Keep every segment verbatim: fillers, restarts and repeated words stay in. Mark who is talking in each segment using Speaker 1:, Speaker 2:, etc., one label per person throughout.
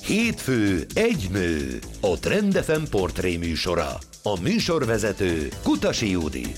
Speaker 1: Hétfő egy nő, a Trend ef em portré műsora. A műsorvezető Kutasi Judit.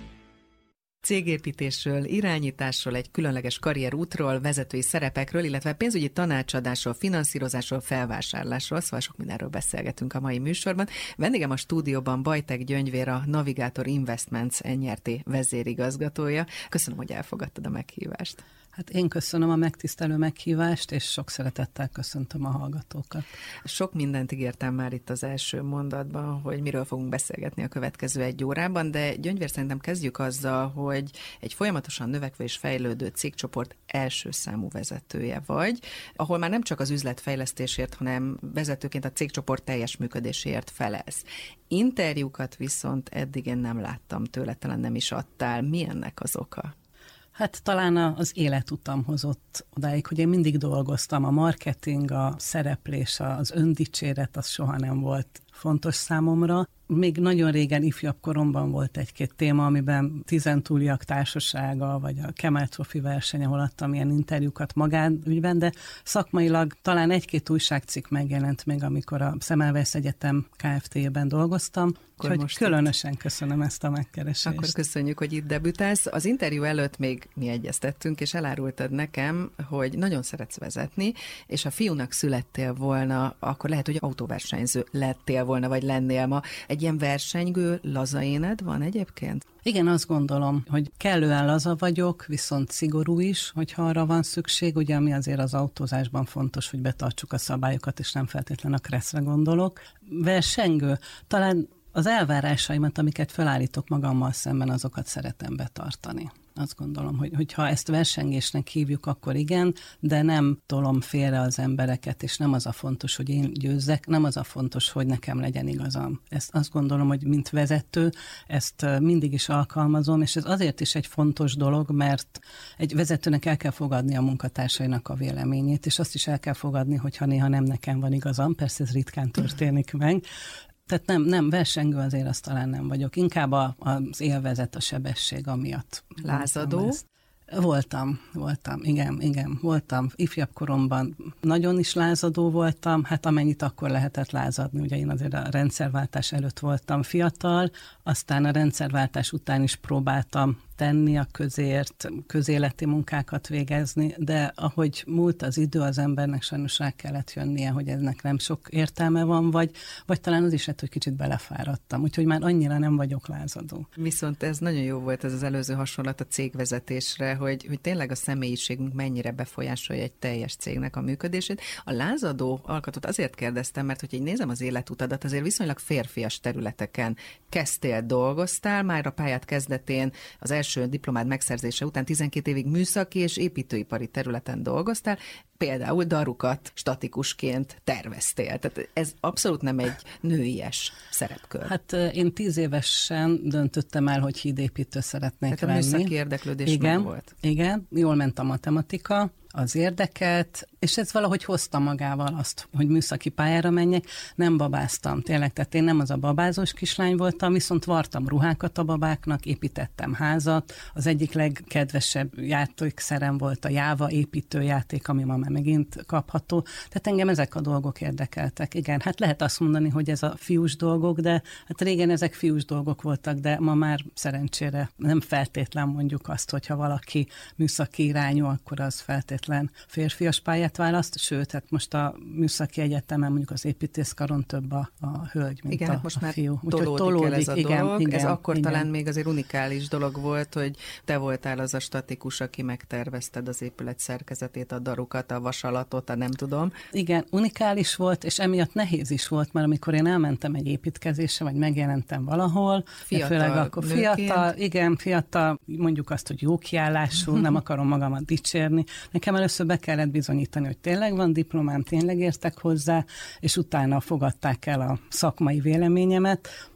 Speaker 2: Cégépítésről, irányításról, egy különleges karrierútról, vezetői szerepekről, illetve pénzügyi tanácsadásról, finanszírozásról, felvásárlásról, szóval sok mindenről beszélgetünk a mai műsorban. Vendégem a stúdióban Bajtek Gyöngyvér, a Navigator Investments en er té vezérigazgatója. Köszönöm, hogy elfogadtad a meghívást.
Speaker 3: Hát én köszönöm a megtisztelő meghívást, és sok szeretettel köszöntöm a hallgatókat.
Speaker 2: Sok mindent ígértem már itt az első mondatban, hogy miről fogunk beszélgetni a következő egy órában, de Gyöngyvér, szerintem kezdjük azzal, hogy egy folyamatosan növekvő és fejlődő cégcsoport első számú vezetője vagy, ahol már nem csak az üzletfejlesztésért, hanem vezetőként a cégcsoport teljes működéséért felelsz. Interjúkat viszont eddig én nem láttam tőle, talán nem is adtál. Mi ennek az oka?
Speaker 3: Hát talán az életutam hozott odáig, hogy én mindig dolgoztam. A marketing, a szereplés, az öndicséret, az soha nem volt fontos számomra. Még nagyon régen, ifjabb koromban volt egy-két téma, amiben Tizentúliak társasága, vagy a Kemel Trophy verseny, ahol adtam ilyen interjúkat magánügyben, de szakmailag talán egy-két újságcikk megjelent még, amikor a Semmelweis Egyetem Kft-ben dolgoztam. Úgyhogy különösen itt köszönöm ezt a megkeresést.
Speaker 2: Akkor köszönjük, hogy itt debütálsz. Az interjú előtt még mi egyeztettünk, és elárultad nekem, hogy nagyon szeretsz vezetni, és ha fiúnak születtél volna, akkor lehet, hogy autóversenyző lettél volna, vagy lennél ma. Egy ilyen versengő, laza éned van egyébként?
Speaker 3: Igen, azt gondolom, hogy kellően laza vagyok, viszont szigorú is, hogyha arra van szükség. Ugye, ami azért az autózásban fontos, hogy betartsuk a szabályokat, és nem feltétlenül a kresszre gondolok. Versengő, talán az elvárásaimat, amiket felállítok magammal szemben, azokat szeretem betartani. Azt gondolom, hogy hogyha ezt versengésnek hívjuk, akkor igen, de nem tolom félre az embereket, és nem az a fontos, hogy én győzzek, nem az a fontos, hogy nekem legyen igazam. Ezt azt gondolom, hogy mint vezető, ezt mindig is alkalmazom, és ez azért is egy fontos dolog, mert egy vezetőnek el kell fogadni a munkatársainak a véleményét, és azt is el kell fogadni, hogyha néha nem nekem van igazam, persze ez ritkán történik meg. Tehát nem, nem, versengő azért azt talán nem vagyok. Inkább a, az élvezet, a sebesség amiatt.
Speaker 2: Lázadó?
Speaker 3: Voltam, voltam, igen, igen, voltam. Ifjabb koromban nagyon is lázadó voltam, hát amennyit akkor lehetett lázadni, ugye én azért a rendszerváltás előtt voltam fiatal, aztán a rendszerváltás után is próbáltam tenni a közért, közéleti munkákat végezni, de ahogy múlt az idő, az embernek sajnos rá kellett jönnie, hogy ennek nem sok értelme van, vagy, vagy talán az is lett, hogy kicsit belefáradtam, úgyhogy már annyira nem vagyok lázadó.
Speaker 2: Viszont ez nagyon jó volt, ez az előző hasonlat a cégvezetésre, hogy, hogy tényleg a személyiségünk mennyire befolyásolja egy teljes cégnek a működését. A lázadó alkatot azért kérdeztem, mert hogy így nézem az életutadat, azért viszonylag férfias területeken kezdtél, dolgoztál, már a pályát kezdetén az első diplomád megszerzése után tizenkét évig műszaki és építőipari területen dolgoztál, például darukat statikusként terveztél. Tehát ez abszolút nem egy nőies szerepkör.
Speaker 3: Hát én tíz évesen döntöttem el, hogy hídépítő szeretnék
Speaker 2: Tehát
Speaker 3: lenni.
Speaker 2: A műszaki érdeklődés
Speaker 3: igen,
Speaker 2: meg volt.
Speaker 3: Igen, jól ment a matematika, az érdeket, és ez valahogy hozta magával azt, hogy műszaki pályára menjek. Nem babáztam, tényleg, tehát én nem az a babázós kislány voltam, viszont vartam ruhákat a babáknak, építettem házat. Az egyik legkedvesebb játékszerem volt a Java építőjáték, ami ma már megint kapható. Tehát engem ezek a dolgok érdekeltek. Igen, hát lehet azt mondani, hogy ez a fiús dolgok, de hát régen ezek fiús dolgok voltak, de ma már szerencsére nem feltétlen mondjuk azt, hogyha valaki műszaki irányú, akkor az feltétlen férfias pályát választ, sőt, hát most a műszaki egyetemen mondjuk az építészkaron több a, a hölgy, mint
Speaker 2: igen,
Speaker 3: a,
Speaker 2: most
Speaker 3: a
Speaker 2: már
Speaker 3: fiú.
Speaker 2: Tolódik, tolódik el ez a
Speaker 3: igen,
Speaker 2: dolog.
Speaker 3: Igen,
Speaker 2: ez akkor
Speaker 3: igen.
Speaker 2: talán még azért unikális dolog volt, hogy te voltál az a statikus, aki megtervezted az épület szerkezetét, a darukat, a vasalatot, a nem tudom.
Speaker 3: Igen, unikális volt, és emiatt nehéz is volt, mert amikor én elmentem egy építkezésre, vagy megjelentem valahol,
Speaker 2: fiatal
Speaker 3: főleg akkor
Speaker 2: nőként.
Speaker 3: fiatal, igen, fiatal, mondjuk azt, hogy jó kiállású, nem akarom magamat dicsérni. Nekem először be kellett bizonyítani, hogy tényleg van diplomám, tényleg értek hozzá, és utána fogadták el a szakmai véleményemet.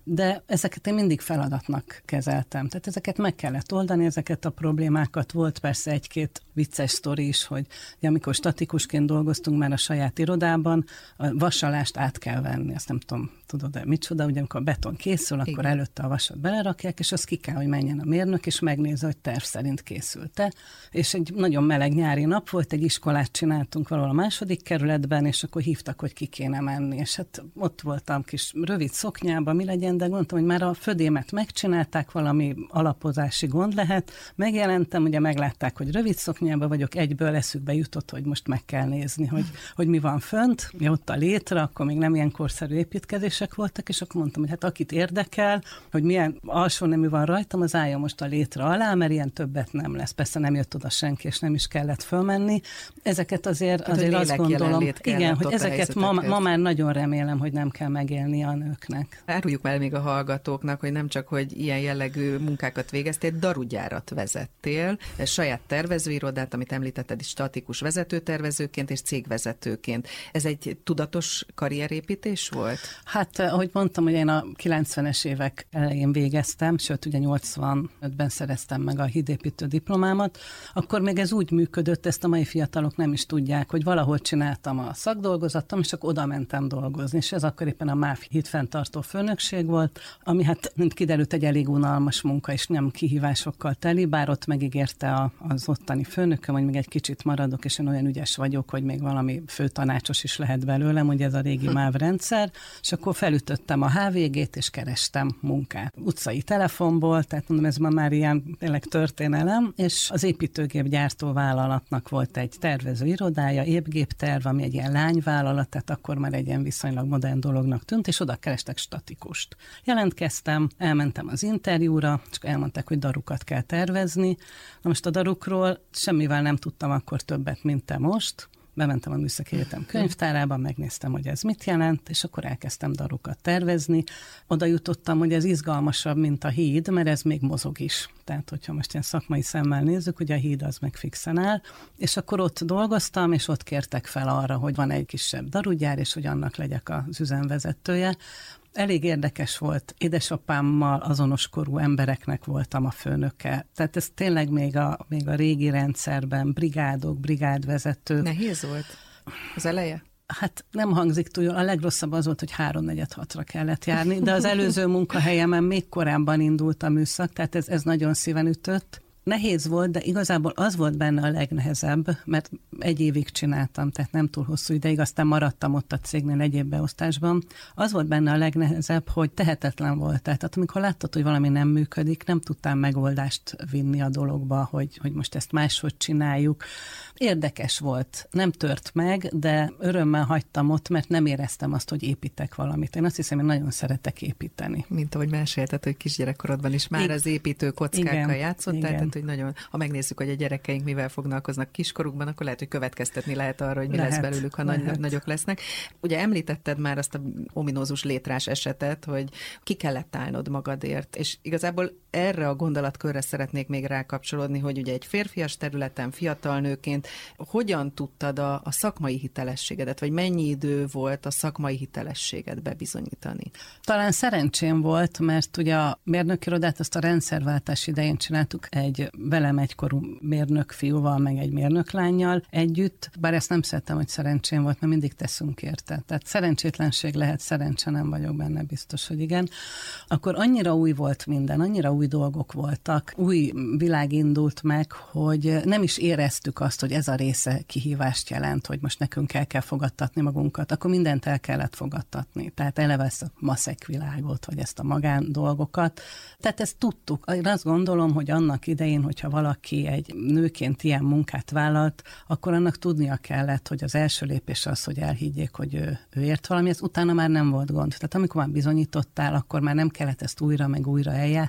Speaker 3: de ezeket én mindig feladatnak kezeltem. Tehát ezeket meg kellett oldani, ezeket a problémákat. Volt persze egy-két vicces sztori is, hogy amikor statikusként dolgoztunk már a saját irodában, a vasalást át kell venni, azt nem tudom, tudod, de micsoda, ugye amikor a beton készül, akkor igen, előtte a vasat belerakják, és az ki kell, hogy menjen a mérnök, és megnézze, hogy terv szerint készült-e. És egy nagyon meleg nyári nap volt, egy iskolát csináltunk valahol a második kerületben, és akkor hívtak, hogy ki kéne menni. És hát ott voltam kis rövid szoknyában, mi legyen, de gondoltam, hogy már a födémet megcsinálták, valami alapozási gond lehet. Megjelentem, ugye meglátták, hogy rövid szoknyában vagyok, egyből eszükbe jutott, hogy most meg kell nézni, hogy, hogy mi van fönt. Ja, ott a létre, akkor még nem ilyen korszerű építkezések voltak, és akkor mondtam, hogy hát akit érdekel, hogy milyen alsó nemű van rajtam, az álljon most a létre alá, mert ilyen többet nem lesz. Persze nem jött oda senki, és nem is kellett fölmenni. Ezeket azért, hát, azért azt gondolom, igen, hogy ezeket ma, ma már nagyon remélem, hogy nem kell megélni a nőknek.
Speaker 2: Áruljuk már még a hallgatóknak, hogy nem csak, hogy ilyen jellegű munkákat végeztél, darugyárat vezettél, saját tervezőirodát, amit említetted is, statikus vezetőtervezőként és cégvezetőként. Ez egy tudatos karrierépítés volt?
Speaker 3: Hát, ahogy mondtam, hogy én a kilencvenes évek elején végeztem, sőt, ugye nyolcvanötben szereztem meg a hídépítő diplomámat, akkor még ez úgy működött, ezt a mai fiatalok nem is tudják, hogy valahol csináltam a szakdolgozatom, és akkor oda mentem dolgozni, és ez akkor éppen a MÁV hídfenntartó főnökség volt, ami hát, mint kiderült, egy elég unalmas munka, és nem kihívásokkal teli, bár ott megígérte a, az ottani főnököm, hogy még egy kicsit maradok, és én olyan ügyes vagyok, hogy még valami főtanácsos is lehet belőlem, ugye ez a régi MÁV rendszer, és akkor felütöttem a há vé gét, és kerestem munkát. Utcai telefonból, tehát mondom, ez ma már ilyen tényleg történelem, és az építőgép gyártó vállalatnak volt egy tervező irodája, épgépterv, ami egy ilyen lányvállalat, tehát akkor már egy ilyen viszonylag modern dolognak tűnt, és oda kerestek statikust. Jelentkeztem, elmentem az interjúra, csak elmondták, hogy darukat kell tervezni. Na most a darukról semmivel nem tudtam akkor többet, mint te most. Bementem a Műszaki Egyetem könyvtárába, megnéztem, hogy ez mit jelent, és akkor elkezdtem darukat tervezni. Oda jutottam, hogy ez izgalmasabb, mint a híd, mert ez még mozog is. Tehát, hogyha most ilyen szakmai szemmel nézzük, ugye a híd az meg fixen áll, és akkor ott dolgoztam, és ott kértek fel arra, hogy van egy kisebb darugyár, és hogy annak legyek az üzemvezetője. Elég érdekes volt. Édesapámmal azonos korú embereknek voltam a főnöke. Tehát ez tényleg még a, még a régi rendszerben brigádok, brigádvezetők.
Speaker 2: Nehéz volt az eleje?
Speaker 3: Hát nem hangzik túl jól. A legrosszabb az volt, hogy háromnegyed hatra kellett járni, de az előző munkahelyemen még korábban indult a műszak, tehát ez, ez nagyon szíven ütött. Nehéz volt, de igazából az volt benne a legnehezebb, mert egy évig csináltam, tehát nem túl hosszú ideig, aztán maradtam ott a cégnél egyéb beosztásban. Az volt benne a legnehezebb, hogy tehetetlen volt. Tehát amikor láttad, hogy valami nem működik, nem tudtam megoldást vinni a dologba, hogy, hogy most ezt máshogy csináljuk. Érdekes volt. Nem tört meg, de örömmel hagytam ott, mert nem éreztem azt, hogy építek valamit. Én azt hiszem, hogy nagyon szeretek építeni.
Speaker 2: Mint ahogy mesélted, hogy kisgyerekkorodban is már az építő kockákkal játszottál, tehát hogy nagyon, ha megnézzük, hogy a gyerekeink mivel foglalkoznak kiskorukban, akkor lehet, hogy következtetni lehet arra, hogy mi lehet, lesz belőlük, ha nagy, nagyok lesznek. Ugye említetted már azt a ominózus létrás esetet, hogy ki kellett állnod magadért, és igazából erre a gondolatkörre szeretnék még rákapcsolódni, hogy ugye egy férfias területen, fiatal nőként hogyan tudtad a, a szakmai hitelességedet, vagy mennyi idő volt a szakmai hitelességet bebizonyítani?
Speaker 3: Talán szerencsém volt, mert ugye a mérnökirodát azt a rendszerváltás idején csináltuk egy velem egykorú mérnök fiúval, meg egy mérnöklánnyal együtt, bár ezt nem szerettem, hogy szerencsém volt, mert mindig teszünk érte. Tehát szerencsétlenség lehet, szerencse nem vagyok benne, biztos, hogy igen. Akkor annyira új volt minden, annyira új dolgok voltak, új világ indult meg, hogy nem is éreztük azt, hogy ez a része kihívást jelent, hogy most nekünk el kell fogadtatni magunkat, akkor mindent el kellett fogadtatni. Tehát eleve ezt a maszek világot, vagy ezt a magán dolgokat. Tehát ezt tudtuk. Én azt gondolom, hogy annak idején, hogyha valaki egy nőként ilyen munkát vállalt, akkor annak tudnia kellett, hogy az első lépés az, hogy elhiggyék, hogy ő, ő ért valami, ez utána már nem volt gond. Tehát amikor már bizonyítottál, akkor már nem kellett ezt újra meg újra eljátszani,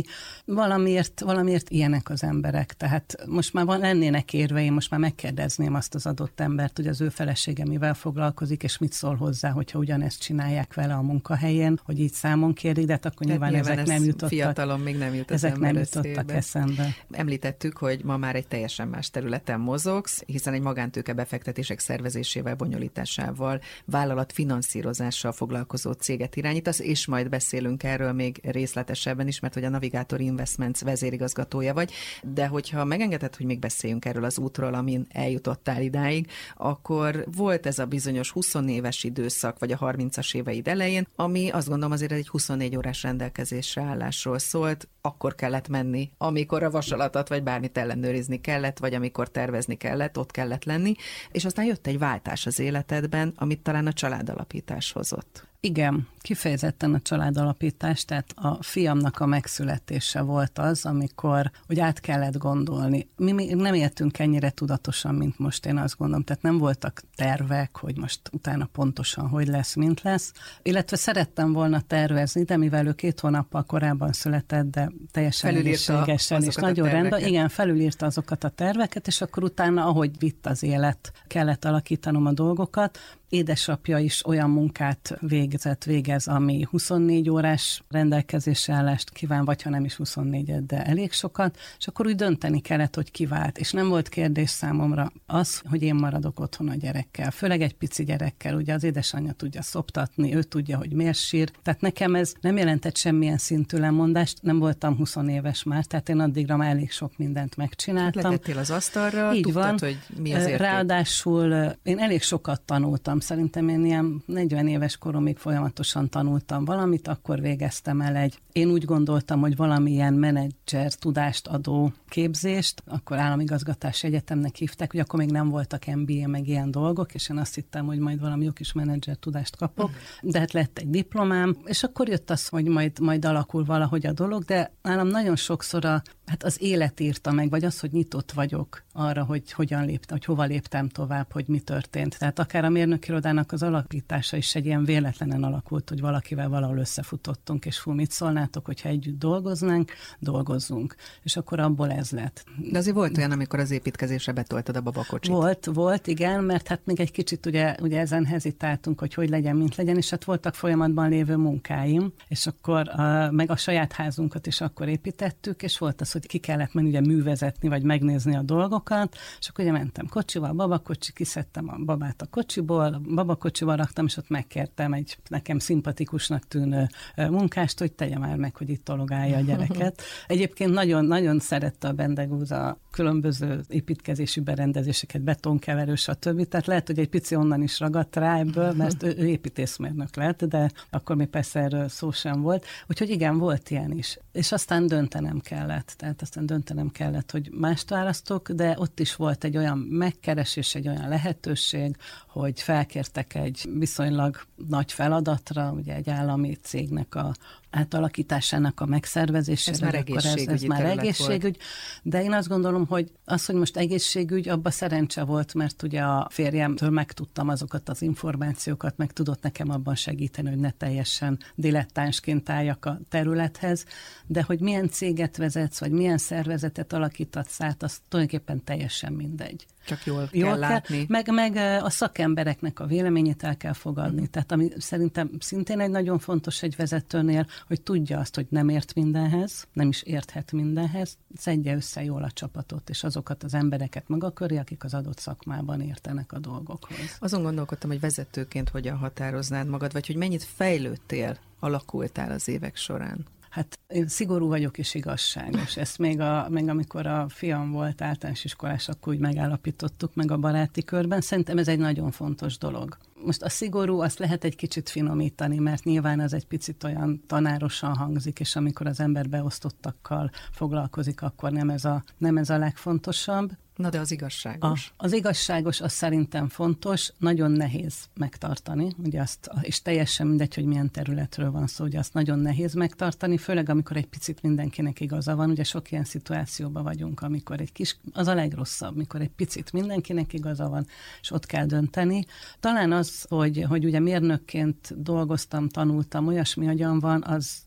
Speaker 3: Valamiért, valamiért ilyenek az emberek. Tehát most már van, lennének érve, én most már megkérdezném azt az adott embert, hogy az ő felesége mivel foglalkozik, és mit szól hozzá, hogyha ugyanezt csinálják vele a munkahelyén, hogy így számon kérik, de hát akkor nyilván, nyilván ezek nem jutottak.
Speaker 2: Fiatalon még nem jut
Speaker 3: ezek nem jutottak eszembe.
Speaker 2: Említettük, hogy ma már egy teljesen más területen mozogsz, hiszen egy magántőke befektetések szervezésével, bonyolításával, vállalat finanszírozással foglalkozó céget irányítasz, és majd beszélünk erről még részletesebben is, mert hogy a Navigator Investments vezérigazgatója vagy, de hogyha megengeded, hogy még beszéljünk erről az útról, amin eljutottál idáig, akkor volt ez a bizonyos huszonéves időszak, vagy a harmincas éveid elején, ami azt gondolom azért egy huszonnégy órás rendelkezésre állásról szólt, akkor kellett menni, amikor a vasalatot vagy bármit ellenőrizni kellett, vagy amikor tervezni kellett, ott kellett lenni, és aztán jött egy váltás az életedben, amit talán a családalapítás hozott.
Speaker 3: Igen, kifejezetten a családalapítás, tehát a fiamnak a megszületése volt az, amikor úgy át kellett gondolni. Mi még nem éltünk ennyire tudatosan, mint most, én azt gondolom, tehát nem voltak tervek, hogy most utána pontosan hogy lesz, mint lesz, illetve szerettem volna tervezni, de mivel ő két hónappal korábban született, de teljesen egészségesen és nagyon rendben, igen, felülírta azokat a terveket, és akkor utána, ahogy vitt az élet, kellett alakítanom a dolgokat. Édesapja is olyan munkát végzett, végez, ami huszonnégy órás rendelkezésre állást kíván, vagy ha nem is huszonnégyet, de elég sokat, és akkor úgy dönteni kellett, hogy kivált. És nem volt kérdés számomra az, hogy én maradok otthon a gyerekkel, főleg egy pici gyerekkel, ugye az édesanyja tudja szoptatni, ő tudja, hogy miért sír. Tehát nekem ez nem jelentett semmilyen szintű lemondást, nem voltam húsz éves már, tehát én addigra már elég sok mindent megcsináltam.
Speaker 2: Letettél az asztalra,
Speaker 3: így
Speaker 2: tudtad,
Speaker 3: van.
Speaker 2: Hogy mi az érték.
Speaker 3: Ráadásul én elég sokat tanultam. Szerintem én ilyen negyven éves koromig folyamatosan tanultam valamit, akkor végeztem el egy, én úgy gondoltam, hogy valamilyen menedzser tudást adó képzést, akkor államigazgatási egyetemnek hívták, hogy akkor még nem voltak em bé á meg ilyen dolgok, és én azt hittem, hogy majd valami jó kis menedzser tudást kapok, de hát lett egy diplomám, és akkor jött az, hogy majd, majd alakul valahogy a dolog, de nálam nagyon sokszor a, hát az élet írta meg, vagy az, hogy nyitott vagyok arra, hogy hogyan léptem, hogy hova léptem tovább, hogy mi történt. Tehát akár a mérnökirodának az alakítása is egy ilyen véletlenen alakult, hogy valakivel valahol összefutottunk, és fú, mit szólnátok, hogyha együtt dolgoznánk, dolgozzunk. És akkor abból ez lett.
Speaker 2: De azért volt olyan, amikor az építkezésre betoltad a babakocsit.
Speaker 3: Volt, volt, igen, mert hát még egy kicsit ugye, ugye ezen hezitáltunk, hogy hogy legyen, mint legyen, és hát voltak folyamatban lévő munkáim, és akkor a, meg a saját házunkat is akkor építettük, és volt az, hogy ki kellett menni ugye művezetni, vagy megnézni a dolgokat, és akkor ugye mentem kocsival, babakocsi, kiszedtem a babát a kocsiból, babakocsival raktam, és ott megkértem egy nekem szimpatikusnak tűnő munkást, hogy tegye már meg, hogy itt tologálja a gyereket. Egyébként nagyon-nagyon szerette a Bendegúz a különböző építkezési berendezéseket, betonkeverő, stb. Tehát lehet, hogy egy pici onnan is ragadt rá ebből, mert ő, ő építészmérnök lett, de akkor még persze erről szó sem volt. Úgyhogy igen, volt ilyen is. És aztán döntenem kellett. Tehát aztán döntenem kellett, hogy mást választok, de ott is volt egy olyan megkeresés, egy olyan lehetőség, hogy felkértek egy viszonylag nagy feladatra, ugye egy állami cégnek a átalakításának a megszervezésére.
Speaker 2: Ez már egészségügyi
Speaker 3: ez, ez már egészségügy, volt. De én azt gondolom, hogy az, hogy most egészségügy, abban szerencse volt, mert ugye a férjemtől megtudtam azokat az információkat, meg tudott nekem abban segíteni, hogy ne teljesen dilettánsként álljak a területhez, de hogy milyen céget vezetsz, vagy milyen szervezetet alakítatsz át, az tulajdonképpen teljesen mindegy.
Speaker 2: Csak jól,
Speaker 3: jól
Speaker 2: kell látni.
Speaker 3: Meg, meg a szakembereknek a véleményét el kell fogadni. Mm. Tehát ami szerintem szintén egy nagyon fontos egy vezetőnél, hogy tudja azt, hogy nem ért mindenhez, nem is érthet mindenhez, szedje össze jól a csapatot, és azokat az embereket maga köré, akik az adott szakmában értenek a dolgokhoz.
Speaker 2: Azon gondolkodtam, hogy vezetőként hogyan határoznád magad, vagy hogy mennyit fejlődtél, alakultál az évek során.
Speaker 3: Hát én szigorú vagyok és igazságos. Ezt még, a, még amikor a fiam volt általános iskolás, akkor úgy megállapítottuk meg a baráti körben. Szerintem ez egy nagyon fontos dolog. Most a szigorú, azt lehet egy kicsit finomítani, mert nyilván az egy picit olyan tanárosan hangzik, és amikor az ember beosztottakkal foglalkozik, akkor nem ez a, nem ez a legfontosabb.
Speaker 2: Na de az igazságos.
Speaker 3: A, az igazságos, az szerintem fontos, nagyon nehéz megtartani, ugye azt, és teljesen mindegy, hogy milyen területről van szó, ugye azt nagyon nehéz megtartani, főleg amikor egy picit mindenkinek igaza van, ugye sok ilyen szituációban vagyunk, amikor egy kis, az a legrosszabb, mikor egy picit mindenkinek igaza van, és ott kell dönteni. Talán az, hogy, hogy ugye mérnökként dolgoztam, tanultam, olyasmi agyam van, az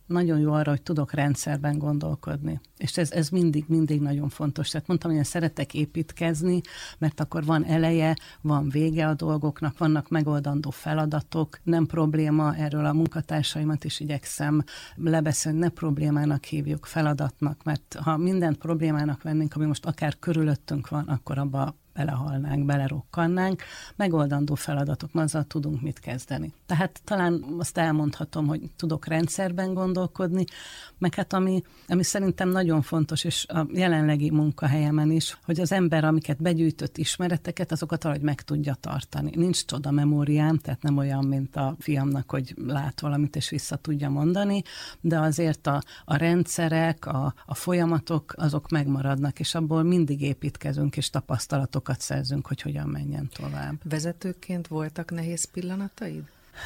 Speaker 3: nagyon jó arra, hogy tudok rendszerben gondolkodni. És ez, ez mindig, mindig nagyon fontos. Tehát mondtam, hogy én szeretek építkezni, mert akkor van eleje, van vége a dolgoknak, vannak megoldandó feladatok, nem probléma, erről a munkatársaimat is igyekszem lebeszélni, ne problémának hívjuk, feladatnak, mert ha mindent problémának vennénk, ami most akár körülöttünk van, akkor abba belehalnánk, belerokkannánk, megoldandó feladatok, azzal tudunk mit kezdeni. Tehát talán azt elmondhatom, hogy tudok rendszerben gondolkodni, meg hát ami, ami szerintem nagyon fontos, és a jelenlegi munkahelyemen is, hogy az ember, amiket begyűjtött ismereteket, azokat valahogy meg tudja tartani. Nincs csoda memóriám, tehát nem olyan, mint a fiamnak, hogy lát valamit és vissza tudja mondani, de azért a, a rendszerek, a, a folyamatok, azok megmaradnak, és abból mindig építkezünk, és tapasztalatok szerzünk, hogy hogyan menjen tovább.
Speaker 2: Vezetőként voltak nehéz pillanataid?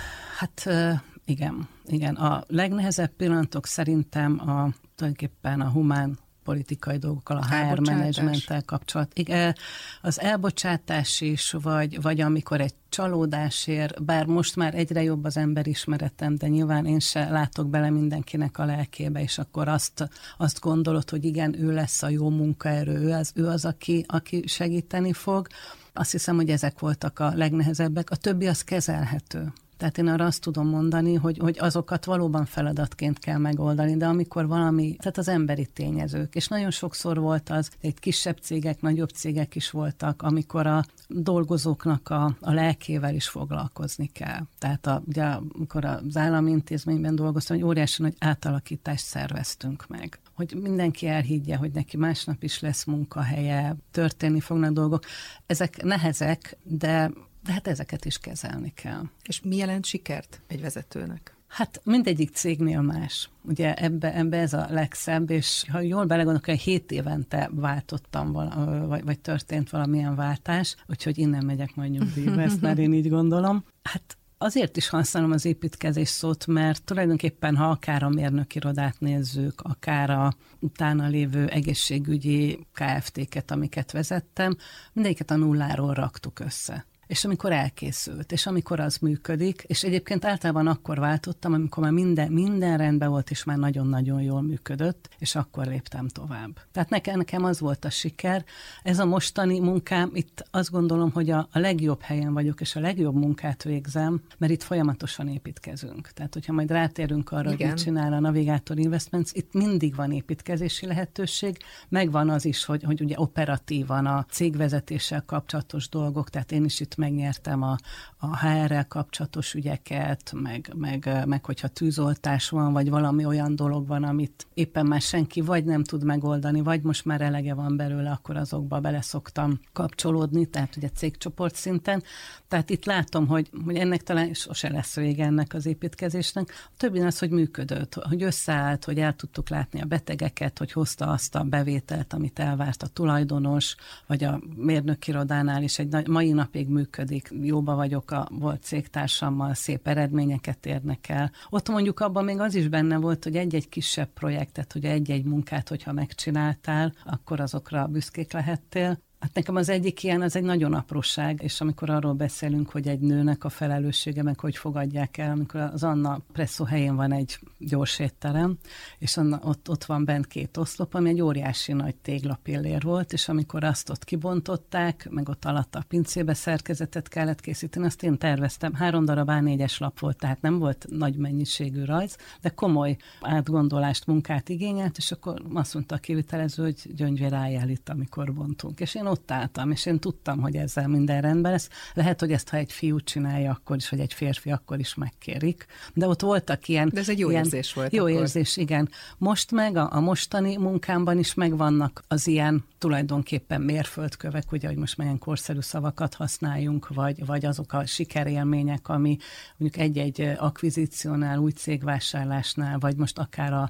Speaker 3: Hát igen, igen. A legnehezebb pillanatok szerintem a, tulajdonképpen a humán politikai dolgokkal, a há er menedzsmenttel kapcsolat. Igen, az elbocsátás is, vagy, vagy amikor egy csalódás ér, bár most már egyre jobb az emberismeretem, de nyilván én se látok bele mindenkinek a lelkébe, és akkor azt, azt gondolod, hogy igen, ő lesz a jó munkaerő, ő az, ő az aki, aki segíteni fog. Azt hiszem, hogy ezek voltak a legnehezebbek. A többi az kezelhető. Tehát én arra azt tudom mondani, hogy, hogy azokat valóban feladatként kell megoldani, de amikor valami, tehát az emberi tényezők, és nagyon sokszor volt az, egy kisebb cégek, nagyobb cégek is voltak, amikor a dolgozóknak a, a lelkével is foglalkozni kell. Tehát a, ugye, amikor az állami intézményben dolgoztam, hogy óriási nagy átalakítást szerveztünk meg. Hogy mindenki elhiggye, hogy neki másnap is lesz munkahelye, történni fognak dolgok. Ezek nehezek, de De hát ezeket is kezelni kell.
Speaker 2: És mi jelent sikert egy vezetőnek?
Speaker 3: Hát mindegyik cégnél más. Ugye ebbe, ebbe ez a legszebb, és ha jól belegondolok, hogy hét évente váltottam, vala, vagy, vagy történt valamilyen váltás, úgyhogy innen megyek majd nyugdíjba, ezt már én így gondolom. Hát azért is használom az építkezés szót, mert tulajdonképpen, ha akár a mérnökirodát nézzük, akár a utána lévő egészségügyi ká ef té-ket, amiket vezettem, mindegyiket a nulláról raktuk össze. És amikor elkészült, és amikor az működik, és egyébként általában akkor váltottam, amikor már minden, minden rendben volt, és már nagyon-nagyon jól működött, és akkor léptem tovább. Tehát nekem, nekem az volt a siker. Ez a mostani munkám, itt azt gondolom, hogy a, a legjobb helyen vagyok, és a legjobb munkát végzem, mert itt folyamatosan építkezünk. Tehát, hogyha majd rátérünk arra, igen, hogy mit csinál a Navigator Investments, itt mindig van építkezési lehetőség, megvan az is, hogy, hogy ugye operatívan a cégvezetéssel kapcsolatos dolgok, tehát én is itt megnyertem a, a há er-rel kapcsolatos ügyeket, meg, meg, meg hogyha tűzoltás van, vagy valami olyan dolog van, amit éppen már senki vagy nem tud megoldani, vagy most már elege van belőle, akkor azokba beleszoktam kapcsolódni, tehát ugye cégcsoport szinten. Tehát itt látom, hogy, hogy ennek talán sose lesz vége ennek az építkezésnek. A többi az, hogy működött, hogy összeállt, hogy el tudtuk látni a betegeket, hogy hozta azt a bevételt, amit elvárt a tulajdonos, vagy a mérnökirodánál is egy mai napig működik. Jóba vagyok a volt cégtársammal, szép eredményeket érnek el. Ott mondjuk abban még az is benne volt, hogy egy-egy kisebb projektet, hogy egy-egy munkát, hogyha megcsináltál, akkor azokra büszkék lehettél. Hát nekem az egyik ilyen, az egy nagyon apróság, és amikor arról beszélünk, hogy egy nőnek a felelőssége, meg hogy fogadják el, amikor az Anna Presszó helyén van egy gyors étterem, és Anna, ott, ott van bent két oszlop, ami egy óriási nagy téglapillér volt, és amikor azt ott kibontották, meg ott alatt a pincébe szerkezetet kellett készíteni, azt én terveztem. Három darab á négyes lap volt, tehát nem volt nagy mennyiségű rajz, de komoly átgondolást, munkát igényelt, és akkor azt mondta a kivitelező, hogy Gyöngyvér álljál itt, amikor bontunk. És én ott álltam, és én tudtam, hogy ezzel minden rendben lesz. Lehet, hogy ezt, ha egy fiú csinálja, akkor is, vagy egy férfi, akkor is megkérik. De ott voltak ilyen...
Speaker 2: De ez egy jó ilyen, érzés volt.
Speaker 3: Jó
Speaker 2: akkor.
Speaker 3: érzés, igen. Most meg a, a mostani munkámban is megvannak az ilyen tulajdonképpen mérföldkövek, ugye, hogy most milyen korszerű szavakat használjunk, vagy, vagy azok a sikerélmények, ami mondjuk egy-egy akvizíciónál, új cégvásárlásnál, vagy most akár a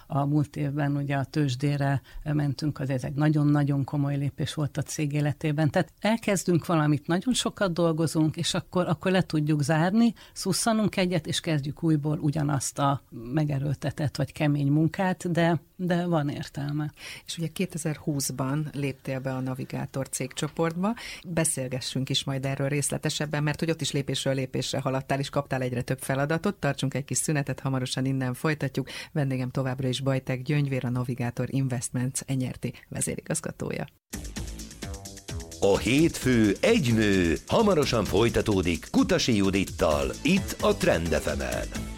Speaker 3: a múlt évben ugye a tőzsdére mentünk, az ez egy nagyon-nagyon komoly lépés volt a cég életében. Tehát elkezdünk valamit, nagyon sokat dolgozunk, és akkor, akkor le tudjuk zárni, szusszanunk egyet, és kezdjük újból ugyanazt a megerőltetett vagy kemény munkát, de, de van értelme.
Speaker 2: És ugye kétezer-húszban léptél be a Navigátor cégcsoportba. Beszélgessünk is majd erről részletesebben, mert hogy ott is lépésről lépésre haladtál, és kaptál egyre több feladatot. Tartsunk egy kis szünetet, hamarosan innen folytatjuk. Vendégem továbbra is Bajtek Gyöngyvér, a Navigátor Investments en er té vezérigazgatója.
Speaker 1: A hétfő egy nő hamarosan folytatódik Kutasi Judittal, itt a Trend ef emen.